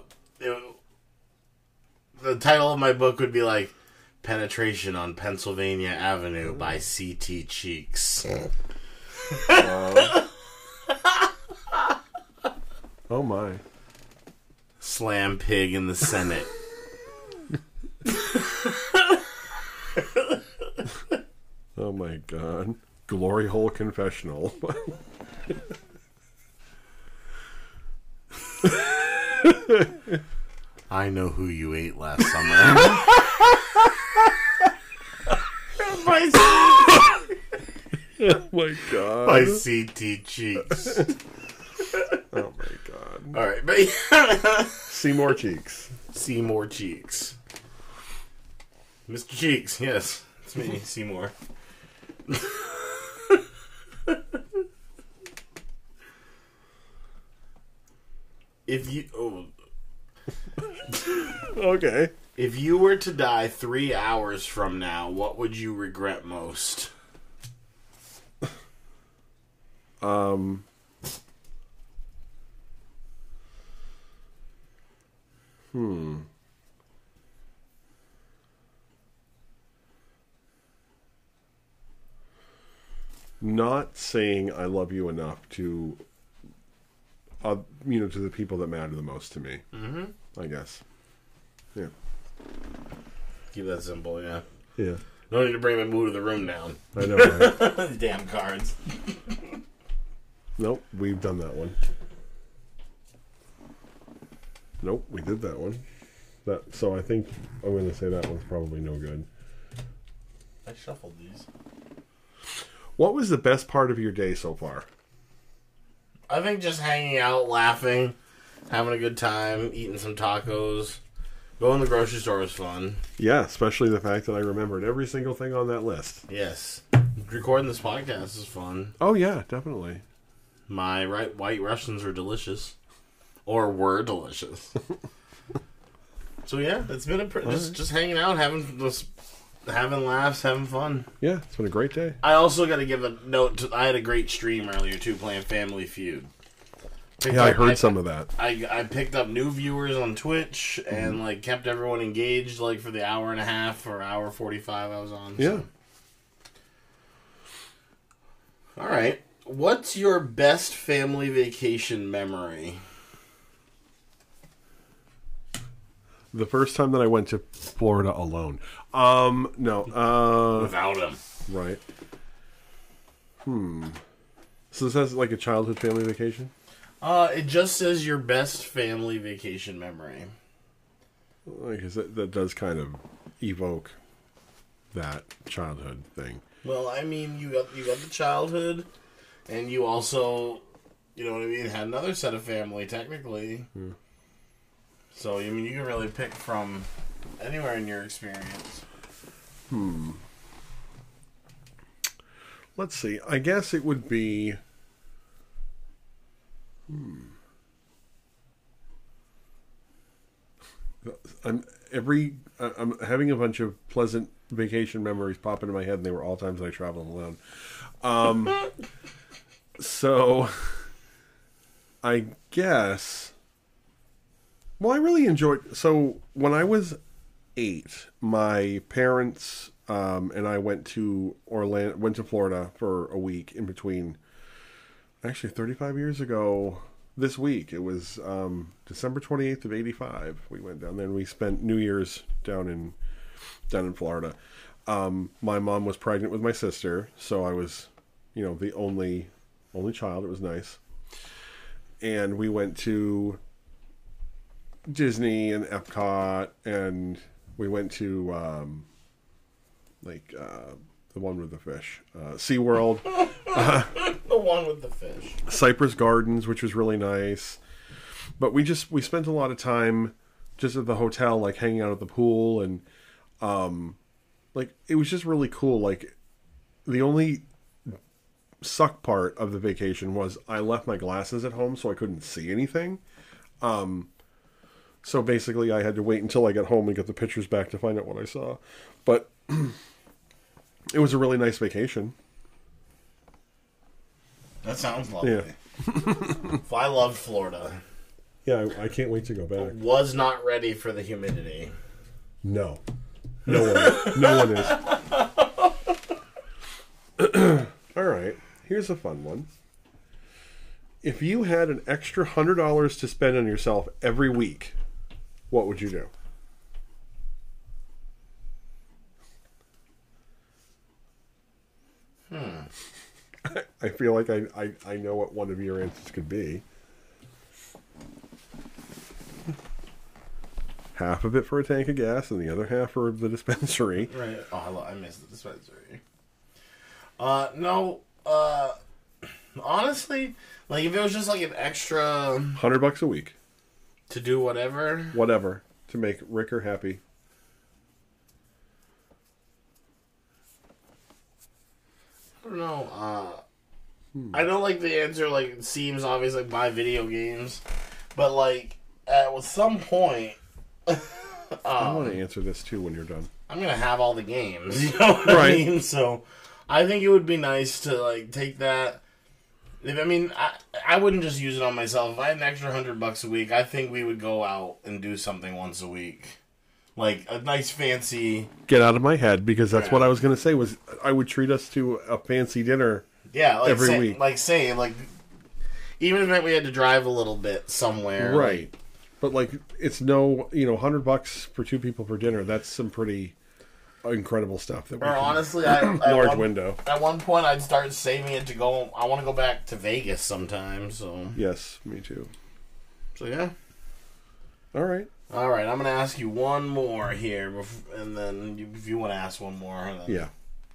title of my book would be like Penetration on Pennsylvania Avenue by CT Cheeks. Oh my. Slam pig in the Senate. Oh my god. Glory hole confessional. I know who you ate last summer. Oh my god. By CT Cheeks. Oh my god. Alright, but Seymour Cheeks. Seymour Cheeks. Mr. Cheeks, yes. It's me, Seymour. If you... Oh. Okay. If you were to die 3 hours from now, what would you regret most? Not saying I love you enough to, to the people that matter the most to me. I guess. Yeah. Keep that simple, yeah. Yeah. No need to bring the mood of the room down. I know, right? Damn cards. Nope, we've done that one. Nope, we did that one. So I think I'm going to say that one's probably no good. I shuffled these. What was the best part of your day so far? I think just hanging out, laughing, having a good time, eating some tacos. Going to the grocery store was fun. Yeah, especially the fact that I remembered every single thing on that list. Yes. Recording this podcast is fun. Oh, yeah, definitely. My white Russians are delicious. Or were delicious. So, yeah, it's been just hanging out, having laughs, having fun. Yeah, it's been a great day. I also got to give a note. I had a great stream earlier, too, playing Family Feud. I heard some of that. I picked up new viewers on Twitch and like kept everyone engaged like for the hour and a half or hour 45 I was on. Yeah. All right. What's your best family vacation memory? The first time that I went to Florida alone. No. Without him. Right. So this has like a childhood family vacation? It just says your best family vacation memory. I guess that does kind of evoke that childhood thing. Well, I mean, you got the childhood, and you also, you know what I mean, had another set of family technically. So I mean, you can really pick from anywhere in your experience. Let's see. I guess it would be. I'm having a bunch of pleasant vacation memories pop into my head, and they were all times I traveled alone. So I guess. Well, I really enjoyed. So when I was 8, my parents and I went to Florida for a week in between. Actually, 35 years ago this week, it was December 28th of 85. We went down there and we spent New Year's down in Florida. My mom was pregnant with my sister, so I was, the only child. It was nice. And we went to Disney and Epcot, and we went to the one with the fish, SeaWorld. The one with the fish. Cypress Gardens, which was really nice. But we spent a lot of time just at the hotel, like hanging out at the pool, and it was just really cool. Like, the only suck part of the vacation was I left my glasses at home, so I couldn't see anything. So basically I had to wait until I got home and get the pictures back to find out what I saw. But it was a really nice vacation. That sounds lovely. Yeah. I loved Florida. Yeah, I can't wait to go back. Was not ready for the humidity. No. No one is. All right. Here's a fun one. If you had an extra $100 to spend on yourself every week, what would you do? I feel like I know what one of your answers could be. Half of it for a tank of gas and the other half for the dispensary. Right. Oh, I missed the dispensary. No. Honestly, like if it was just like an extra $100 a week to do whatever to make Ricker happy. I don't know. I know, like the answer, like seems obvious, like buy video games, but like at some point, I want to answer this too when you're done. I'm gonna have all the games. You know what I mean? So I think it would be nice to like take that. I wouldn't just use it on myself. If I had an extra $100 a week, I think we would go out and do something once a week. Like a nice fancy... Get out of my head, because that's what I was going to say, was I would treat us to a fancy dinner every week. Even if we had to drive a little bit somewhere. Right. But like, it's no, $100 for 2 people for dinner. That's some pretty incredible stuff. Honestly, large window. At one point, I'd start saving it to go... I want to go back to Vegas sometime, so... Yes, me too. So, yeah. All right, I'm going to ask you one more here, and then if you want to ask one more. Then... Yeah.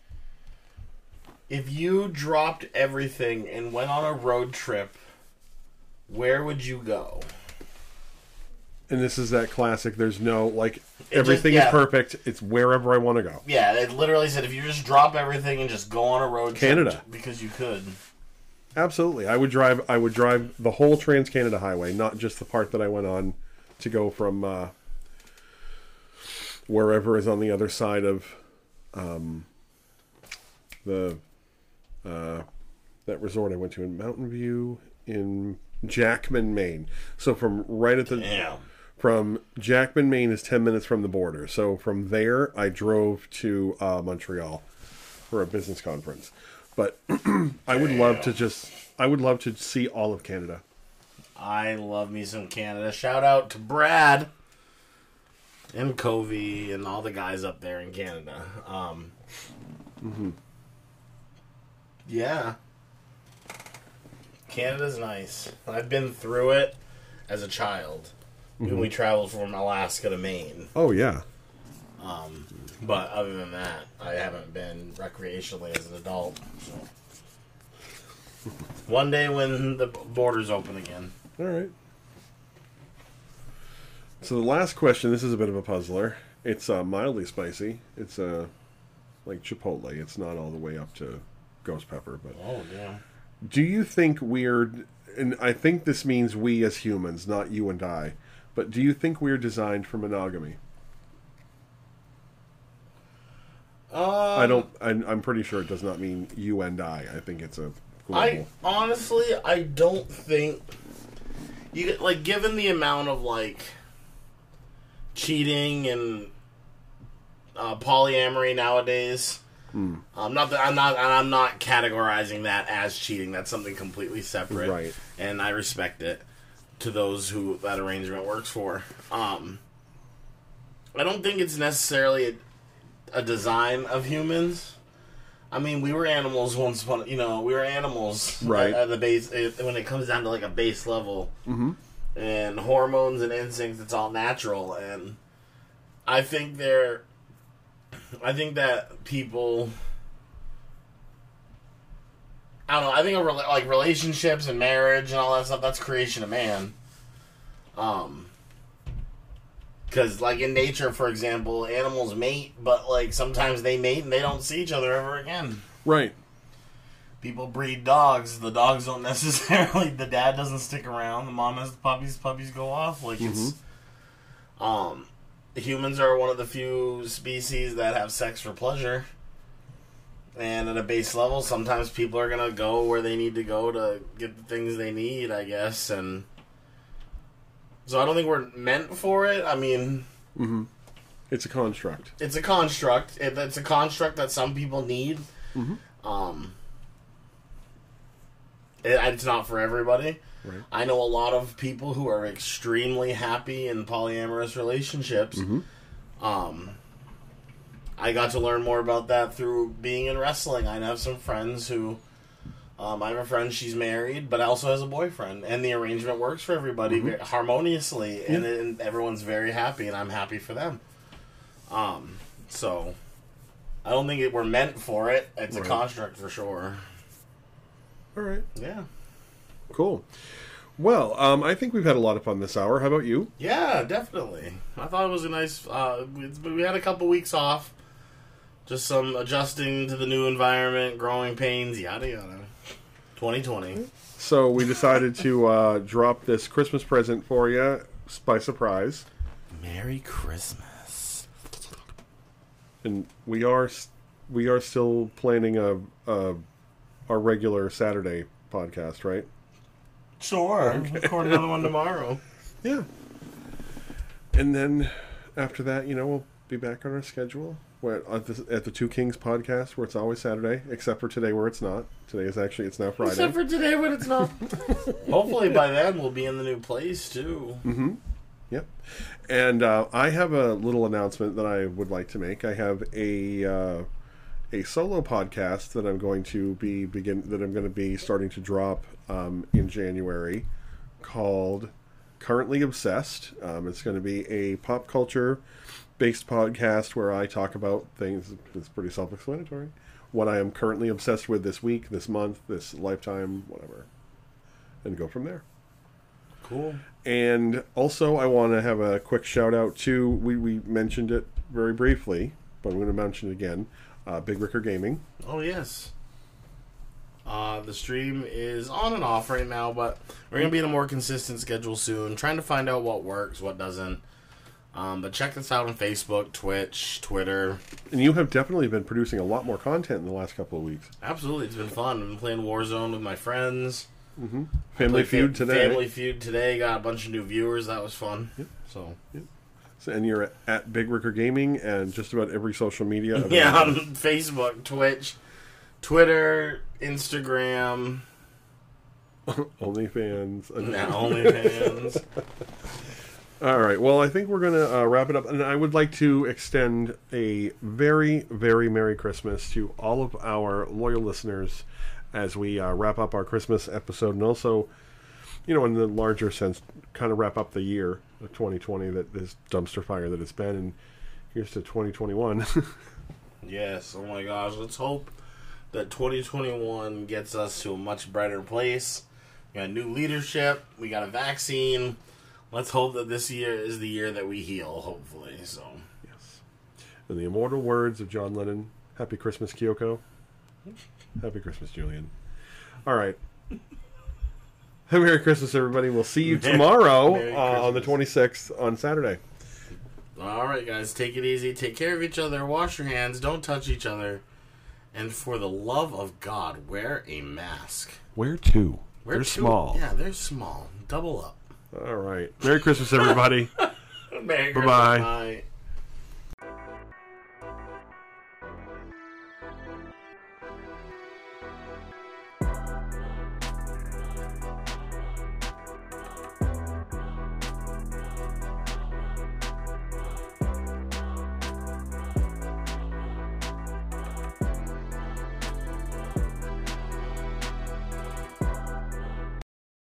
If you dropped everything and went on a road trip, where would you go? And this is that classic, there's no, like, everything is perfect, it's wherever I want to go. Yeah, it literally said if you just drop everything and just go on a road trip. Canada. Because you could. Absolutely. I would drive the whole Trans-Canada Highway, not just the part that I went on to go from wherever is on the other side of that resort I went to in Mountain View in Jackman, Maine. So from right at the... Damn. From Jackman, Maine is 10 minutes from the border. So from there, I drove to Montreal for a business conference. But I would love to see all of Canada. I love me some Canada. Shout out to Brad and Covey and all the guys up there in Canada. Yeah. Canada's nice. I've been through it as a child. When we traveled from Alaska to Maine. Oh, yeah. But other than that, I haven't been recreationally as an adult. So. One day when the borders open again. All right. So the last question, this is a bit of a puzzler. It's mildly spicy. It's like Chipotle. It's not all the way up to ghost pepper. But Oh, yeah. do you think we're... And I think this means we as humans, not you and I. But do you think we're designed for monogamy? I'm pretty sure it does not mean you and I. I think it's a global... I don't think you like, given the amount of like cheating and polyamory nowadays. I'm not categorizing that as cheating. That's something completely separate, Right. And I respect it to those who that arrangement works for. I don't think it's necessarily a design of humans. I mean, we were animals once upon, we were animals, right? At the base, when it comes down to like a base level, and hormones and instincts, it's all natural. And I think that people, I don't know. I think like relationships and marriage and all that stuff, that's creation of man. Because, like, in nature, for example, animals mate, but, like, sometimes they mate and they don't see each other ever again. Right. People breed dogs. The dogs don't necessarily... The dad doesn't stick around. The mom has the puppies. Puppies go off. Like, it's... Humans are one of the few species that have sex for pleasure. And at a base level, sometimes people are going to go where they need to go to get the things they need, I guess, and... So I don't think we're meant for it. I mean... It's a construct. It's a construct. It's a construct that some people need. It's not for everybody. Right. I know a lot of people who are extremely happy in polyamorous relationships. I got to learn more about that through being in wrestling. I have some friends who... I have a friend, she's married, but also has a boyfriend. And the arrangement works for everybody very harmoniously. Yeah. And everyone's very happy, and I'm happy for them. So, I don't think we're meant for it. It's a construct for sure. All right. Yeah. Cool. Well, I think we've had a lot of fun this hour. How about you? Yeah, definitely. I thought it was a nice... we had a couple weeks off. Just some adjusting to the new environment, growing pains, yada yada. 2020. So we decided to drop this Christmas present for you by surprise. Merry Christmas. And we are still planning our regular Saturday podcast, right? Sure. Okay. Record another one tomorrow. Yeah. And then after that, we'll be back on our schedule. We're at the Two Kings podcast, where it's always Saturday, except for today, where it's not. It's now Friday. Except for today, when it's not. Hopefully by then we'll be in the new place, too. Yep. And I have a little announcement that I would like to make. I have a solo podcast that I'm going to be starting to drop in January, called Currently Obsessed. It's going to be a pop culture based podcast where I talk about things. It's pretty self-explanatory. What I am currently obsessed with this week, this month, this lifetime, whatever, and go from there. Cool. And also, I want to have a quick shout out to, we mentioned it very briefly, but I'm going to mention it again. Big Ricker Gaming. Oh yes. The stream is on and off right now, but we're going to be in a more consistent schedule soon. Trying to find out what works, what doesn't. But check this out on Facebook, Twitch, Twitter. And you have definitely been producing a lot more content in the last couple of weeks. Absolutely, it's been fun. I've been playing Warzone with my friends. Family Feud today. Family Feud today. Got a bunch of new viewers. That was fun. Yep. So, And you're at Big Ricker Gaming and just about every social media. Yeah, on Facebook, Twitch, Twitter, Instagram. OnlyFans. OnlyFans. All right. Well, I think we're going to wrap it up. And I would like to extend a very, very Merry Christmas to all of our loyal listeners as we wrap up our Christmas episode. And also, in the larger sense, kind of wrap up the year of 2020, that this dumpster fire that it's been. And here's to 2021. Yes. Oh, my gosh. Let's hope that 2021 gets us to a much brighter place. We got new leadership. We got a vaccine. Let's hope that this year is the year that we heal, hopefully. So, yes. In the immortal words of John Lennon, Happy Christmas, Kyoko. Happy Christmas, Julian. All right. Merry Christmas, everybody. We'll see you tomorrow on the 26th on Saturday. All right, guys. Take it easy. Take care of each other. Wash your hands. Don't touch each other. And for the love of God, wear a mask. Wear two. They're small. Yeah, they're small. Double up. All right. Merry Christmas, everybody. Merry Christmas. Bye-bye. Bye.